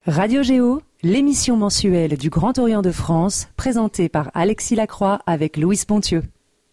Radio Géo, l'émission mensuelle du Grand Orient de France, présentée par Alexis Lacroix avec Louise Pontieux.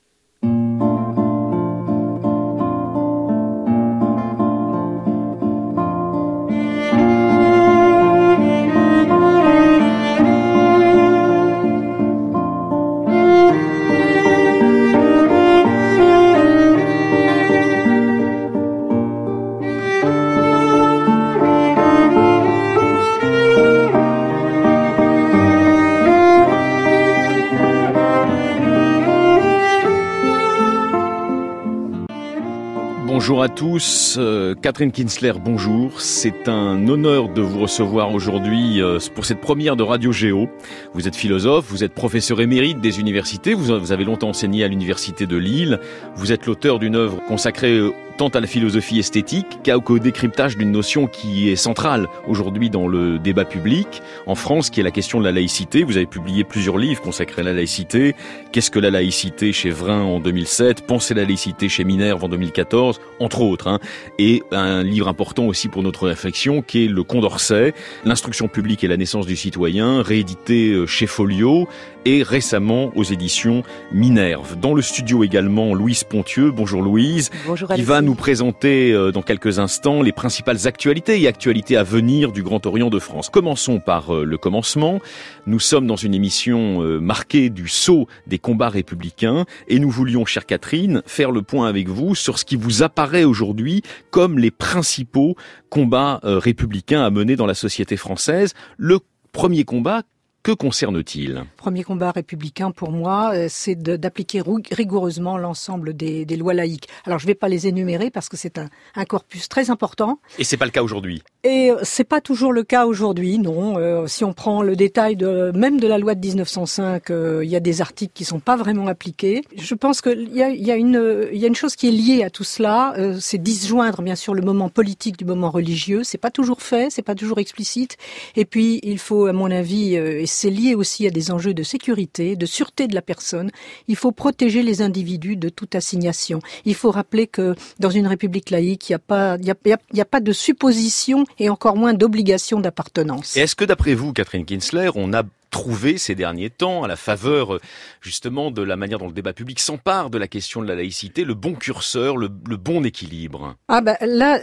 Bonjour à tous, Catherine Kinsler, bonjour. C'est un honneur de vous recevoir aujourd'hui pour cette première de Radio Géo. Vous êtes philosophe, vous êtes professeur émérite des universités, vous avez longtemps enseigné à l'université de Lille. Vous êtes l'auteur d'une œuvre consacrée tant à la philosophie esthétique qu'au décryptage d'une notion qui est centrale aujourd'hui dans le débat public en France, qui est la question de la laïcité. Vous avez publié plusieurs livres consacrés à la laïcité. Qu'est-ce que la laïcité chez Vrin en 2007, Penser la laïcité chez Minerve en 2014, entre autres. Et un livre important aussi pour notre réflexion qui est Le Condorcet, l'instruction publique et la naissance du citoyen, réédité chez Folio et récemment aux éditions Minerve. Dans le studio également, Louise Pontieux. Bonjour Louise. Bonjour Alexis. Qui va nous présenter dans quelques instants les principales actualités et actualités à venir du Grand Orient de France. Commençons par le commencement. Nous sommes dans une émission marquée du sceau des combats républicains et nous voulions, chère Catherine, faire le point avec vous sur ce qui vous apparaît aujourd'hui comme les principaux combats républicains à mener dans la société française. Le premier combat, que concerne-t-il ? Premier combat républicain pour moi, c'est d'appliquer rigoureusement l'ensemble des lois laïques. Alors je ne vais pas les énumérer parce que c'est un corpus très important. Et c'est pas le cas aujourd'hui ? Et c'est pas toujours le cas aujourd'hui, non. Si on prend le détail même de la loi de 1905, il y a des articles qui sont pas vraiment appliqués. Je pense qu'il y a une chose qui est liée à tout cela, c'est disjoindre bien sûr le moment politique du moment religieux. C'est pas toujours fait, c'est pas toujours explicite. Et puis il faut, à mon avis, et c'est lié aussi à des enjeux de sécurité, de sûreté de la personne, il faut protéger les individus de toute assignation. Il faut rappeler que dans une république laïque, il y a pas de supposition et encore moins d'obligation d'appartenance. Et est-ce que d'après vous, Catherine Kinsler, on a trouvé ces derniers temps, à la faveur justement de la manière dont le débat public s'empare de la question de la laïcité, le bon curseur, le bon équilibre ? Là,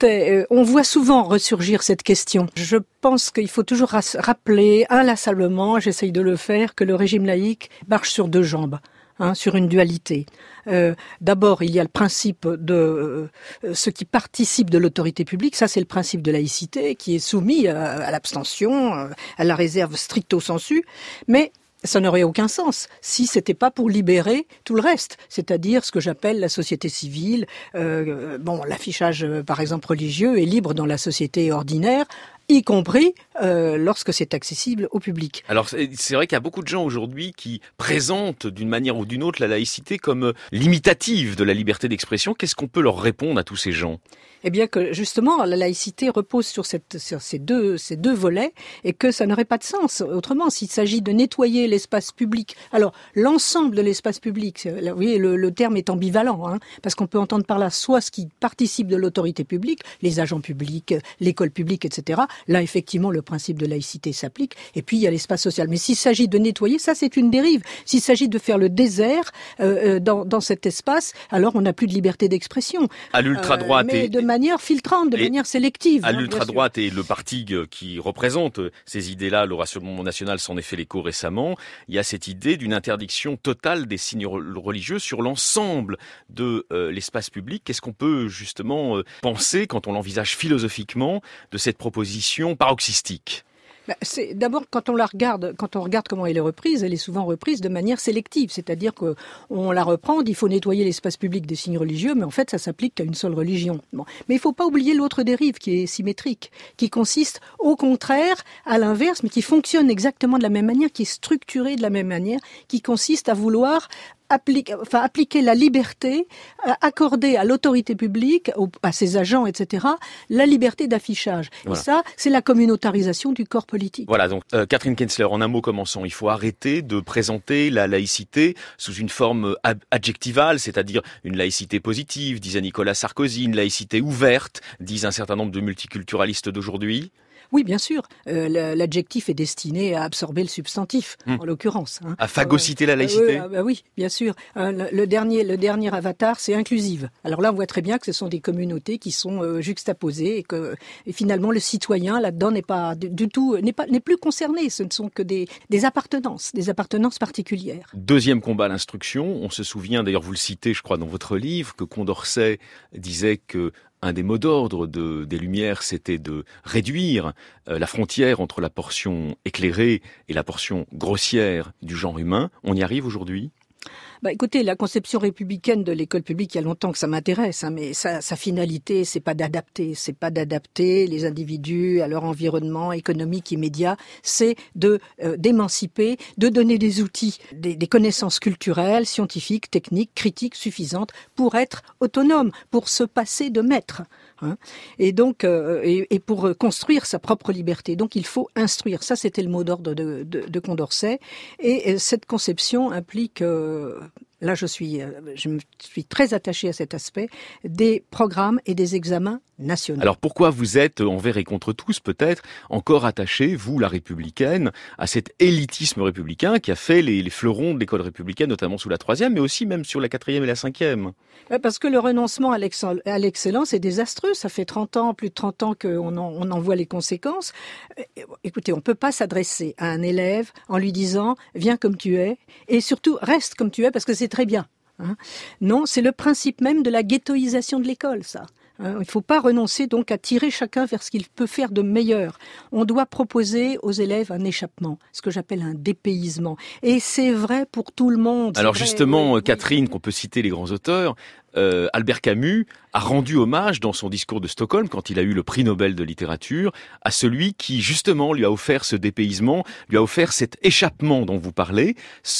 on voit souvent ressurgir cette question. Je pense qu'il faut toujours rappeler inlassablement, j'essaye de le faire, que le régime laïque marche sur deux jambes. Sur une dualité. D'abord, il y a le principe de ce qui participe de l'autorité publique. Ça, c'est le principe de laïcité qui est soumis à l'abstention, à la réserve stricto sensu. Mais ça n'aurait aucun sens si c'était pas pour libérer tout le reste, c'est-à-dire ce que j'appelle la société civile. L'affichage, par exemple, religieux est libre dans la société ordinaire, y compris lorsque c'est accessible au public. Alors c'est vrai qu'il y a beaucoup de gens aujourd'hui qui présentent d'une manière ou d'une autre la laïcité comme limitative de la liberté d'expression. Qu'est-ce qu'on peut leur répondre à tous ces gens ? Eh bien que justement la laïcité repose sur ces deux volets et que ça n'aurait pas de sens autrement s'il s'agit de nettoyer l'espace public. Alors l'ensemble de l'espace public, vous voyez le terme est ambivalent, parce qu'on peut entendre par là soit ce qui participe de l'autorité publique, les agents publics, l'école publique, etc. Là effectivement le principe de laïcité s'applique. Et puis il y a l'espace social. Mais s'il s'agit de nettoyer, ça c'est une dérive. S'il s'agit de faire le désert dans cet espace, alors on n'a plus de liberté d'expression. À l'ultra-droite de manière filtrante, de manière sélective. À l'ultra-droite et le parti qui représente ces idées-là, le Rassemblement national s'en est fait l'écho récemment, il y a cette idée d'une interdiction totale des signes religieux sur l'ensemble de l'espace public. Qu'est-ce qu'on peut justement penser, quand on l'envisage philosophiquement, de cette proposition paroxystique ? C'est d'abord quand on regarde comment elle est reprise, elle est souvent reprise de manière sélective, c'est-à-dire que on la reprend, il faut nettoyer l'espace public des signes religieux, mais en fait ça s'applique qu'à une seule religion. Bon. Mais il faut pas oublier l'autre dérive qui est symétrique, qui consiste au contraire à l'inverse, mais qui fonctionne exactement de la même manière, qui est structurée de la même manière, qui consiste à vouloir appliquer la liberté, accorder à l'autorité publique, à ses agents, etc., la liberté d'affichage. Voilà. Et ça, c'est la communautarisation du corps politique. Voilà, donc Catherine Kinsler, en un mot commençons. Il faut arrêter de présenter la laïcité sous une forme adjectivale, c'est-à-dire une laïcité positive, disait Nicolas Sarkozy, une laïcité ouverte, disent un certain nombre de multiculturalistes d'aujourd'hui. Oui, bien sûr. L'adjectif est destiné à absorber le substantif, en l'occurrence. À phagocyter la laïcité. Oui, bien sûr. Le dernier avatar, c'est inclusive. Alors là, on voit très bien que ce sont des communautés qui sont juxtaposées et finalement le citoyen là-dedans n'est pas du tout, n'est plus concerné. Ce ne sont que des appartenances particulières. Deuxième combat, l'instruction. On se souvient, d'ailleurs, vous le citez, je crois, dans votre livre, que Condorcet disait que un des mots d'ordre des Lumières, c'était de réduire la frontière entre la portion éclairée et la portion grossière du genre humain. On y arrive aujourd'hui ? Écoutez, la conception républicaine de l'école publique, il y a longtemps que ça m'intéresse, mais sa finalité, c'est pas d'adapter les individus à leur environnement économique immédiat, c'est d'émanciper, de donner des outils, des connaissances culturelles, scientifiques, techniques, critiques suffisantes pour être autonome, pour se passer de maître. Et donc, et pour construire sa propre liberté. Donc, il faut instruire. Ça, c'était le mot d'ordre de Condorcet. Et cette conception implique, là, je me suis très attachée à cet aspect, des programmes et des examens nationaux. Alors, pourquoi vous êtes, envers et contre tous, peut-être, encore attaché, vous, la républicaine, à cet élitisme républicain qui a fait les fleurons de l'école républicaine, notamment sous la 3e, mais aussi même sur la 4e et la 5e? Parce que le renoncement à l'excellence est désastreux. Ça fait plus de 30 ans qu'on en voit les conséquences. Écoutez, on peut pas s'adresser à un élève en lui disant « viens comme tu es » et surtout « reste comme tu es parce que c'est très bien ». Non, c'est le principe même de la ghettoisation de l'école, ça. Il ne faut pas renoncer donc à tirer chacun vers ce qu'il peut faire de meilleur. On doit proposer aux élèves un échappement, ce que j'appelle un dépaysement. Et c'est vrai pour tout le monde. Alors justement, Catherine, qu'on peut citer les grands auteurs, Albert Camus a rendu hommage dans son discours de Stockholm, quand il a eu le prix Nobel de littérature, à celui qui justement lui a offert ce dépaysement, lui a offert cet échappement dont vous parlez.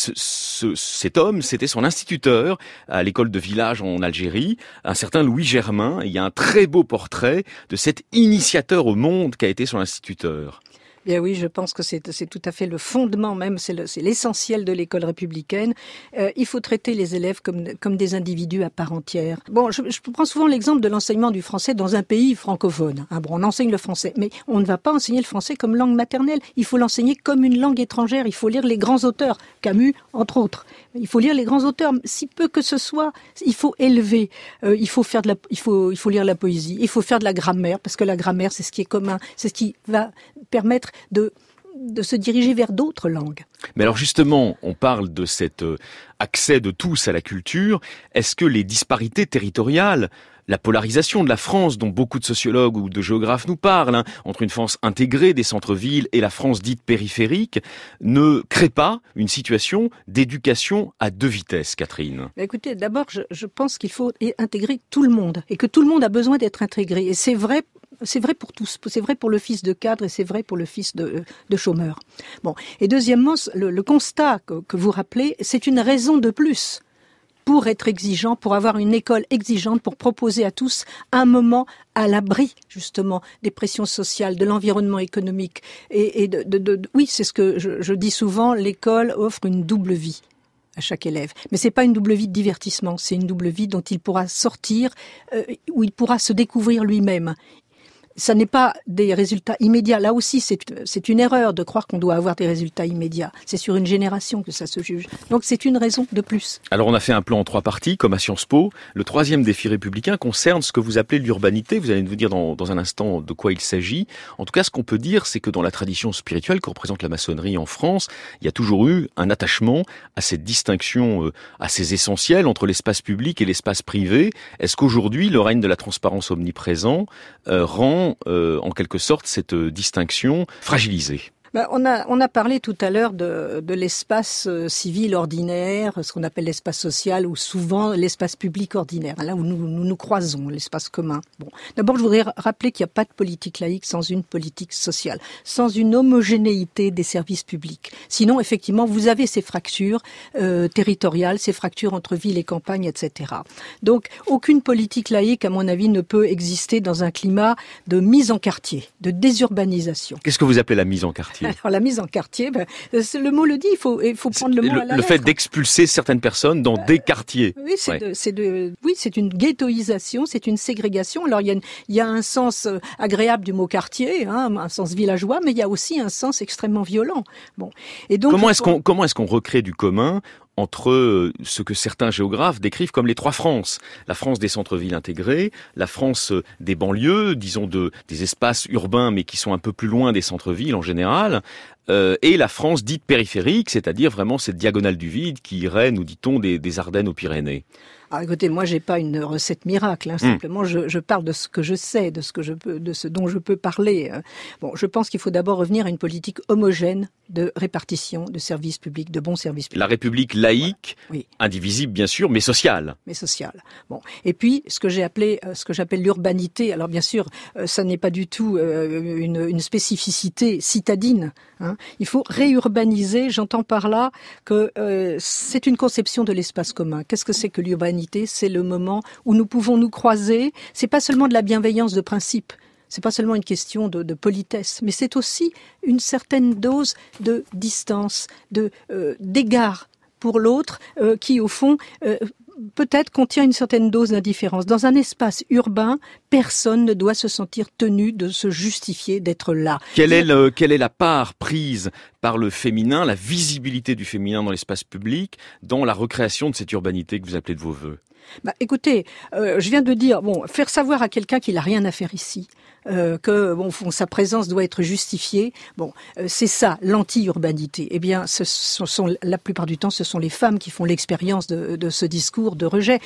Cet homme, c'était son instituteur à l'école de village en Algérie, un certain Louis Germain. Il y a un très beau portrait de cet initiateur au monde qu'a été son instituteur. Bien oui, je pense que c'est tout à fait le fondement même, c'est l'essentiel de l'école républicaine. Il faut traiter les élèves comme des individus à part entière. Bon, je prends souvent l'exemple de l'enseignement du français dans un pays francophone. On enseigne le français, mais on ne va pas enseigner le français comme langue maternelle. Il faut l'enseigner comme une langue étrangère. Il faut lire les grands auteurs, Camus entre autres. Il faut lire les grands auteurs, si peu que ce soit. Il faut élever. Il faut lire la poésie. Il faut faire de la grammaire parce que la grammaire, c'est ce qui est commun, c'est ce qui va permettre de se diriger vers d'autres langues. Mais alors justement, on parle de cet accès de tous à la culture. Est-ce que les disparités territoriales, la polarisation de la France dont beaucoup de sociologues ou de géographes nous parlent, entre une France intégrée des centres-villes et la France dite périphérique, ne crée pas une situation d'éducation à deux vitesses, Catherine? Écoutez, d'abord, je pense qu'il faut intégrer tout le monde et que tout le monde a besoin d'être intégré. Et c'est vrai pour tous, c'est vrai pour le fils de cadre et c'est vrai pour le fils de chômeur. Bon. Et deuxièmement, le constat que vous rappelez, c'est une raison de plus pour être exigeant, pour avoir une école exigeante, pour proposer à tous un moment à l'abri, justement, des pressions sociales, de l'environnement économique. Oui, c'est ce que je dis souvent, l'école offre une double vie à chaque élève. Mais c'est pas une double vie de divertissement, c'est une double vie dont il pourra sortir, où il pourra se découvrir lui-même. Ça n'est pas des résultats immédiats. Là aussi, c'est une erreur de croire qu'on doit avoir des résultats immédiats. C'est sur une génération que ça se juge. Donc c'est une raison de plus. Alors on a fait un plan en 3 parties, comme à Sciences Po. Le 3e défi républicain concerne ce que vous appelez l'urbanité. Vous allez nous dire dans un instant de quoi il s'agit. En tout cas, ce qu'on peut dire, c'est que dans la tradition spirituelle que représente la maçonnerie en France, il y a toujours eu un attachement à cette distinction assez essentielle entre l'espace public et l'espace privé. Est-ce qu'aujourd'hui, le règne de la transparence omniprésent rend en quelque sorte cette distinction fragilisée? On a parlé tout à l'heure de l'espace civil ordinaire, ce qu'on appelle l'espace social, ou souvent l'espace public ordinaire, là où nous croisons, l'espace commun. Bon, d'abord, je voudrais rappeler qu'il n'y a pas de politique laïque sans une politique sociale, sans une homogénéité des services publics. Sinon, effectivement, vous avez ces fractures territoriales, ces fractures entre ville et campagne, etc. Donc, aucune politique laïque, à mon avis, ne peut exister dans un climat de mise en quartier, de désurbanisation. Qu'est-ce que vous appelez la mise en quartier? Alors la mise en quartier, le mot le dit, il faut prendre le mot à la lettre. Le fait d'expulser certaines personnes dans des quartiers. Oui, c'est une ghettoisation, c'est une ségrégation. Alors il y a un sens agréable du mot quartier, un sens villageois, mais il y a aussi un sens extrêmement violent. Bon. Et donc comment est-ce qu'on recrée du commun entre ce que certains géographes décrivent comme les trois France. La France des centres-villes intégrés, la France des banlieues, disons des espaces urbains mais qui sont un peu plus loin des centres-villes en général, et la France dite périphérique, c'est-à-dire vraiment cette diagonale du vide qui irait, nous dit-on, des Ardennes aux Pyrénées. Alors écoutez, moi j'ai pas une recette miracle, simplement je parle de ce que je sais, de ce dont je peux parler. Bon, je pense qu'il faut d'abord revenir à une politique homogène de répartition de services publics, de bons services publics. La République laïque, oui. Indivisible bien sûr, mais sociale. Mais sociale. Bon, et puis ce que j'appelle l'urbanité. Alors bien sûr, ça n'est pas du tout une spécificité citadine. Il faut réurbaniser. J'entends par là que c'est une conception de l'espace commun. Qu'est-ce que c'est que l'urbanité ? C'est le moment où nous pouvons nous croiser. C'est pas seulement de la bienveillance de principe. C'est pas seulement une question de politesse, mais c'est aussi une certaine dose de distance, d'égard pour l'autre, qui au fond peut-être contient une certaine dose d'indifférence. Dans un espace urbain, personne ne doit se sentir tenu de se justifier d'être là. Quelle est la part prise par le féminin, la visibilité du féminin dans l'espace public, dans la recréation de cette urbanité que vous appelez de vos voeux ? Écoutez, je viens de dire, faire savoir à quelqu'un qu'il n'a rien à faire ici, que sa présence doit être justifiée. C'est ça, l'anti-urbanité. Eh bien, la plupart du temps, ce sont les femmes qui font l'expérience de ce discours de rejet.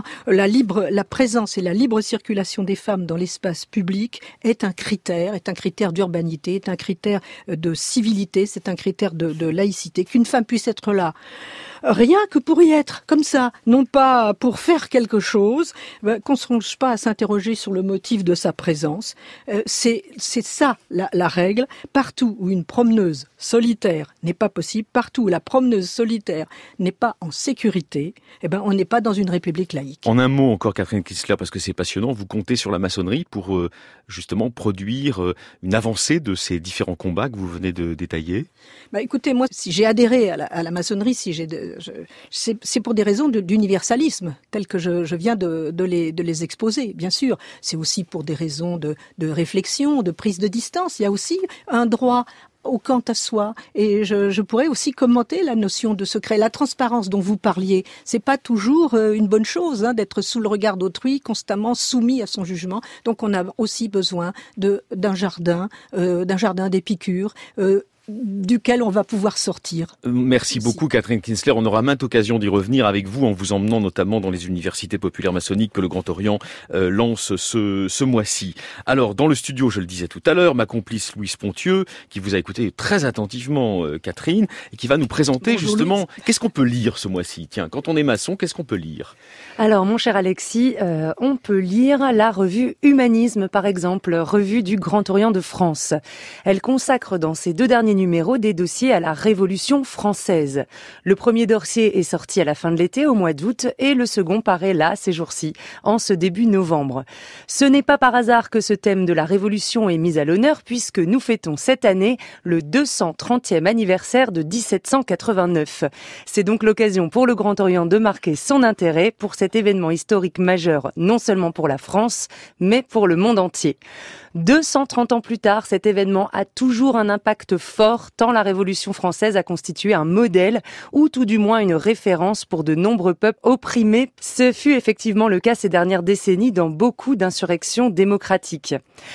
La présence et la libre circulation des femmes dans l'espace public est un critère d'urbanité, est un critère de civilité, c'est un critère de laïcité. Qu'une femme puisse être là, rien que pour y être, comme ça, non pas pour faire quelque chose, qu'on ne songe pas à s'interroger sur le motif de sa présence. C'est ça la règle. Partout où une promeneuse solitaire n'est pas possible, partout où la promeneuse solitaire n'est pas en sécurité, on n'est pas dans une république laïque. En un mot encore, Catherine Kinsler, parce que c'est passionnant, vous comptez sur la maçonnerie pour justement produire une avancée de ces différents combats que vous venez de détailler ? Écoutez, moi, si j'ai adhéré à la maçonnerie, c'est pour des raisons d'universalisme, telles que je viens de les exposer, bien sûr. C'est aussi pour des raisons de réflexion, de prise de distance. Il y a aussi un droit au quant à soi. Et je pourrais aussi commenter la notion de secret. La transparence dont vous parliez, c'est pas toujours une bonne chose d'être sous le regard d'autrui, constamment soumis à son jugement. Donc on a aussi besoin d'un jardin d'Épicure, duquel on va pouvoir sortir. Merci beaucoup Catherine Kinsler. On aura maintes occasions d'y revenir avec vous en vous emmenant notamment dans les universités populaires maçonniques que le Grand Orient lance ce mois-ci. Alors dans le studio, je le disais tout à l'heure, ma complice Louise Pontieux qui vous a écouté très attentivement Catherine et qui va nous présenter Bonjour, justement Louise. Qu'est-ce qu'on peut lire ce mois-ci. Tiens, quand on est maçon, qu'est-ce qu'on peut lire ? Alors mon cher Alexis, on peut lire la revue Humanisme par exemple, revue du Grand Orient de France. Elle consacre dans ses 2 derniers numéros des dossiers à la Révolution française. Le premier dossier est sorti à la fin de l'été, au mois d'août, et le second paraît là, ces jours-ci, en ce début novembre. Ce n'est pas par hasard que ce thème de la Révolution est mis à l'honneur, puisque nous fêtons cette année le 230e anniversaire de 1789. C'est donc l'occasion pour le Grand Orient de marquer son intérêt pour cet événement historique majeur, non seulement pour la France, mais pour le monde entier. 230 ans plus tard, cet événement a toujours un impact fort, tant la Révolution française a constitué un modèle, ou tout du moins une référence pour de nombreux peuples opprimés. Ce fut effectivement le cas ces dernières décennies dans beaucoup d'insurrections démocratiques.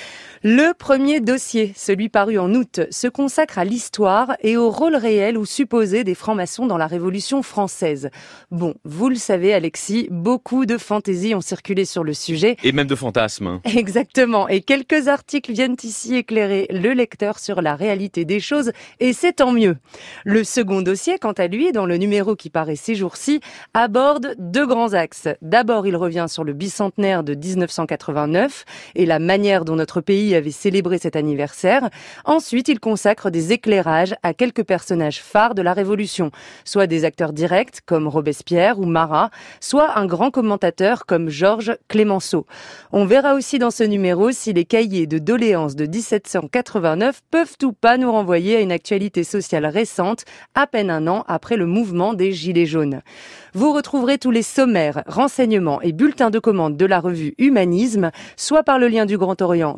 Le premier dossier, celui paru en août, se consacre à l'histoire et au rôle réel ou supposé des francs-maçons dans la Révolution française. Bon, vous le savez Alexis, beaucoup de fantaisies ont circulé sur le sujet. Et même de fantasmes. Exactement, et quelques articles viennent ici éclairer le lecteur sur la réalité des choses, et c'est tant mieux. Le second dossier, quant à lui, dans le numéro qui paraît ces jours-ci, aborde 2 grands axes. D'abord, il revient sur le bicentenaire de 1989 et la manière dont notre pays pays avait célébré cet anniversaire. Ensuite, il consacre des éclairages à quelques personnages phares de la Révolution, soit des acteurs directs comme Robespierre ou Marat, soit un grand commentateur comme Georges Clemenceau. On verra aussi dans ce numéro si les cahiers de doléances de 1789 peuvent ou pas nous renvoyer à une actualité sociale récente, à peine un an après le mouvement des Gilets jaunes. Vous retrouverez tous les sommaires, renseignements et bulletins de commande de la revue Humanisme, soit par le lien du Grand Orient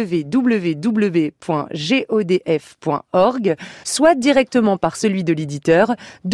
www.godf.org, soit directement par celui de l'éditeur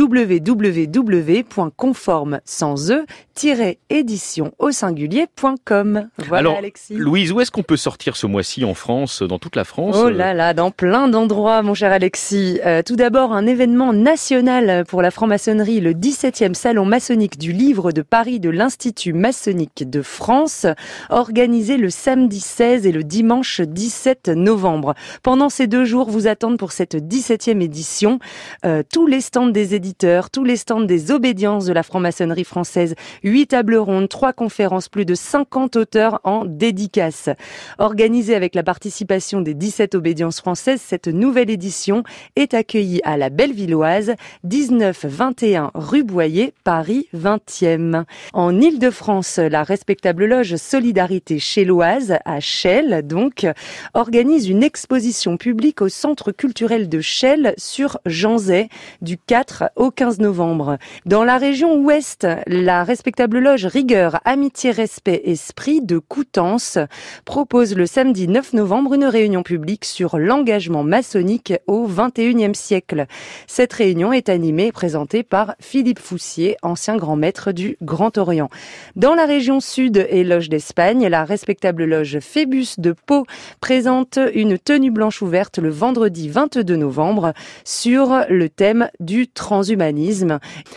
www.conforme-édition.com. Voilà. Alors, Alexis. Louise, où est-ce qu'on peut sortir ce mois-ci en France, dans toute la France? Oh là là, dans plein d'endroits, mon cher Alexis. Tout d'abord, un événement national pour la franc-maçonnerie, le 17e salon maçonnique du livre de Paris de l'Institut maçonnique de France, organisé le samedi 16 et le dimanche 17 novembre. Pendant ces 2 jours, vous attendent pour cette 17e édition tous les stands des éditeurs, tous les stands des obédiences de la franc-maçonnerie française, 8 tables rondes, 3 conférences, plus de 50 auteurs en dédicace. Organisée avec la participation des 17 obédiences françaises, cette nouvelle édition est accueillie à la Bellevilloise, 19-21 rue Boyer, Paris 20e. En Île-de-France, la respectable loge Solidarité Chelloise, à Chelles donc, organise une exposition publique au Centre culturel de Chelles sur Jean Zay, du 4 au 15 novembre. Dans la région ouest, la respectable loge Rigueur, Amitié, Respect, Esprit de Coutances propose le samedi 9 novembre une réunion publique sur l'engagement maçonnique au XXIe siècle. Cette réunion est animée et présentée par Philippe Foussier, ancien grand maître du Grand Orient. Dans la région sud et loge d'Espagne, la respectable loge Phébus de Pau présente une tenue blanche ouverte le vendredi 22 novembre sur le thème du transhumanisme.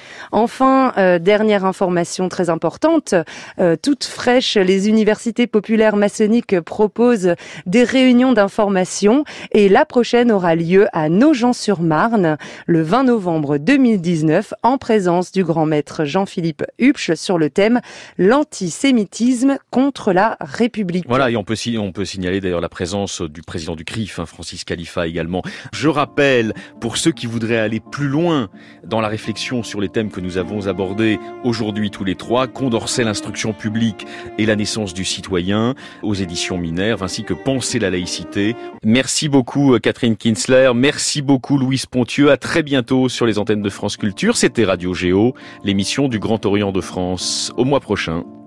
Enfin, dernière information très importante, toute fraîche, les universités populaires maçonniques proposent des réunions d'information et la prochaine aura lieu à Nogent-sur-Marne le 20 novembre 2019 en présence du grand maître Jean-Philippe Hupsch sur le thème l'antisémitisme contre la République. Voilà, et on peut signaler d'ailleurs la présence du président du CRIF, Francis Khalifa également. Je rappelle, pour ceux qui voudraient aller plus loin dans la réflexion sur les thèmes que nous avons abordés aujourd'hui tous les 3, Condorcet, l'instruction publique et la naissance du citoyen, aux éditions Minerve, ainsi que Penser la laïcité. Merci beaucoup Catherine Kinsler, merci beaucoup Louise Pontieux, à très bientôt sur les antennes de France Culture. C'était Radio Géo, l'émission du Grand Orient de France. Au mois prochain.